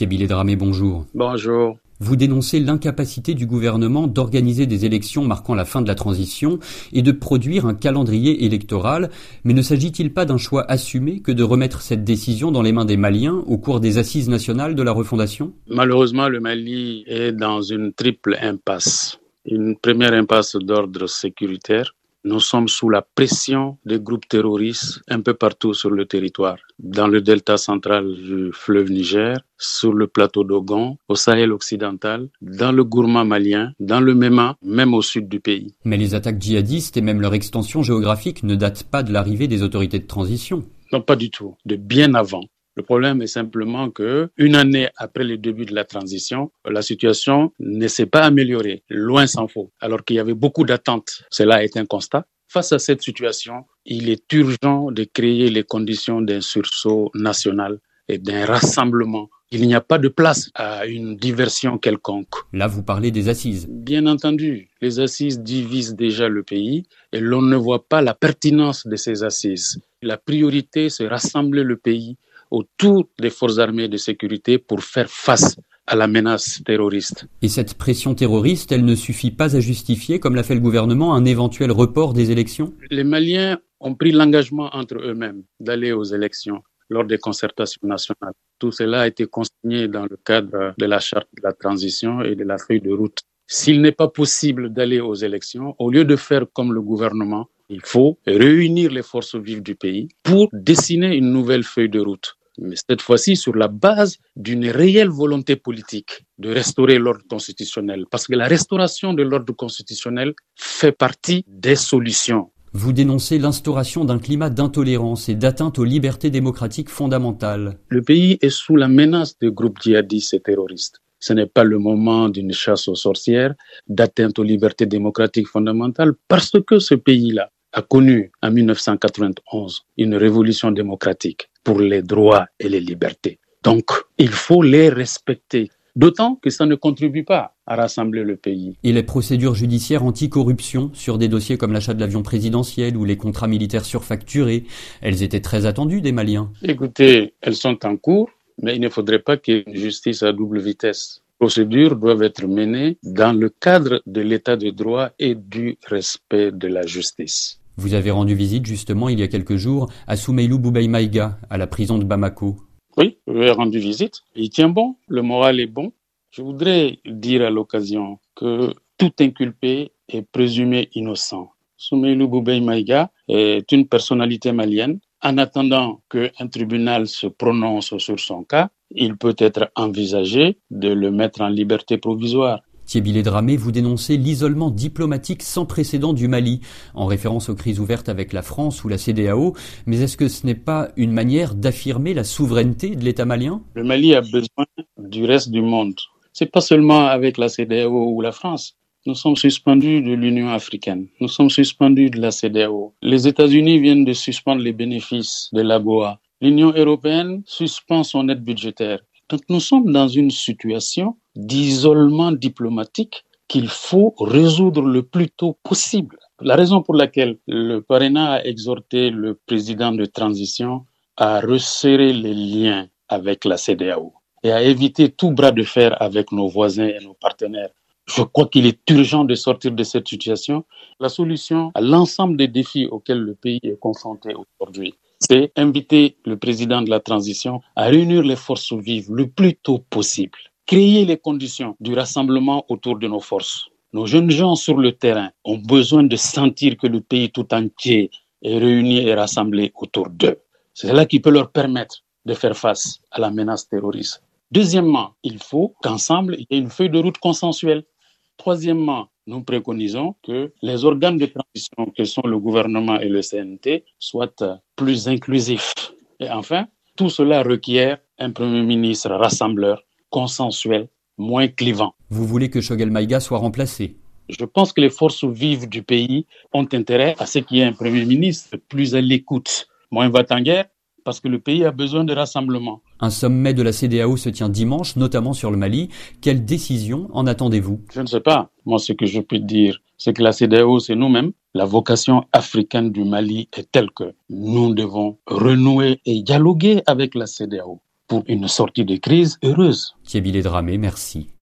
Thiabilé Dramé, bonjour. Bonjour. Vous dénoncez l'incapacité du gouvernement d'organiser des élections marquant la fin de la transition et de produire un calendrier électoral. Mais ne s'agit-il pas d'un choix assumé que de remettre cette décision dans les mains des Maliens au cours des assises nationales de la refondation ? Malheureusement, le Mali est dans une triple impasse. Une première impasse d'ordre sécuritaire. Nous sommes sous la pression des groupes terroristes un peu partout sur le territoire. Dans le delta central du fleuve Niger, sur le plateau d'Ogon, au Sahel occidental, dans le Gourma malien, dans le Méma, même au sud du pays. Mais les attaques djihadistes et même leur extension géographique ne datent pas de l'arrivée des autorités de transition. Non, pas du tout. De bien avant. Le problème est simplement que, une année après le début de la transition, la situation ne s'est pas améliorée, loin s'en faut, alors qu'il y avait beaucoup d'attentes. Cela est un constat. Face à cette situation, il est urgent de créer les conditions d'un sursaut national et d'un rassemblement. Il n'y a pas de place à une diversion quelconque. Là, vous parlez des assises. Bien entendu, les assises divisent déjà le pays et l'on ne voit pas la pertinence de ces assises. La priorité, c'est rassembler le pays autour des forces armées de sécurité pour faire face à la menace terroriste. Et cette pression terroriste, elle ne suffit pas à justifier, comme l'a fait le gouvernement, un éventuel report des élections ? Les Maliens ont pris l'engagement entre eux-mêmes d'aller aux élections lors des concertations nationales. Tout cela a été consigné dans le cadre de la charte de la transition et de la feuille de route. S'il n'est pas possible d'aller aux élections, au lieu de faire comme le gouvernement, il faut réunir les forces vives du pays pour dessiner une nouvelle feuille de route. Mais cette fois-ci sur la base d'une réelle volonté politique de restaurer l'ordre constitutionnel. Parce que la restauration de l'ordre constitutionnel fait partie des solutions. Vous dénoncez l'instauration d'un climat d'intolérance et d'atteinte aux libertés démocratiques fondamentales. Le pays est sous la menace de groupes djihadistes et terroristes. Ce n'est pas le moment d'une chasse aux sorcières, d'atteinte aux libertés démocratiques fondamentales, parce que ce pays-là a connu en 1991 une révolution démocratique pour les droits et les libertés. Donc, il faut les respecter. D'autant que ça ne contribue pas à rassembler le pays. Et les procédures judiciaires anti-corruption sur des dossiers comme l'achat de l'avion présidentiel ou les contrats militaires surfacturés, elles étaient très attendues des Maliens. Écoutez, elles sont en cours, mais il ne faudrait pas qu'il y ait une justice à double vitesse. Les procédures doivent être menées dans le cadre de l'état de droit et du respect de la justice. Vous avez rendu visite justement il y a quelques jours à Soumeylou Boubeï Maïga, à la prison de Bamako. Oui, j'ai rendu visite. Il tient bon, le moral est bon. Je voudrais dire à l'occasion que tout inculpé est présumé innocent. Soumeylou Boubeï Maïga est une personnalité malienne. En attendant qu'un tribunal se prononce sur son cas, il peut être envisagé de le mettre en liberté provisoire. Thiabilé Dramé, vous dénoncez l'isolement diplomatique sans précédent du Mali, en référence aux crises ouvertes avec la France ou la CEDEAO, mais est-ce que ce n'est pas une manière d'affirmer la souveraineté de l'État malien ? Le Mali a besoin du reste du monde. C'est pas seulement avec la CEDEAO ou la France. Nous sommes suspendus de l'Union africaine. Nous sommes suspendus de la CEDEAO. Les États-Unis viennent de suspendre les bénéfices de l'AGOA. L'Union européenne suspend son aide budgétaire. Donc nous sommes dans une situation d'isolement diplomatique qu'il faut résoudre le plus tôt possible. La raison pour laquelle le parrainat a exhorté le président de transition à resserrer les liens avec la CEDEAO et à éviter tout bras de fer avec nos voisins et nos partenaires. Je crois qu'il est urgent de sortir de cette situation. La solution à l'ensemble des défis auxquels le pays est confronté aujourd'hui, c'est inviter le président de la transition à réunir les forces vives le plus tôt possible. Créer les conditions du rassemblement autour de nos forces. Nos jeunes gens sur le terrain ont besoin de sentir que le pays tout entier est réuni et rassemblé autour d'eux. C'est cela qui peut leur permettre de faire face à la menace terroriste. Deuxièmement, il faut qu'ensemble, il y ait une feuille de route consensuelle. Troisièmement, nous préconisons que les organes de transition que sont le gouvernement et le CNT soient plus inclusifs. Et enfin, tout cela requiert un Premier ministre rassembleur, consensuel, moins clivant. Vous voulez que Choguel Maïga soit remplacé ? Je pense que les forces vives du pays ont intérêt à ce qu'il y ait un Premier ministre plus à l'écoute, moins va-t-en-guerre, parce que le pays a besoin de rassemblement. Un sommet de la CEDEAO se tient dimanche, notamment sur le Mali. Quelle décision en attendez-vous ? Je ne sais pas. Moi, ce que je peux dire, c'est que la CEDEAO, c'est nous-mêmes. La vocation africaine du Mali est telle que nous devons renouer et dialoguer avec la CEDEAO pour une sortie de crise heureuse. Thierry Dramé, merci.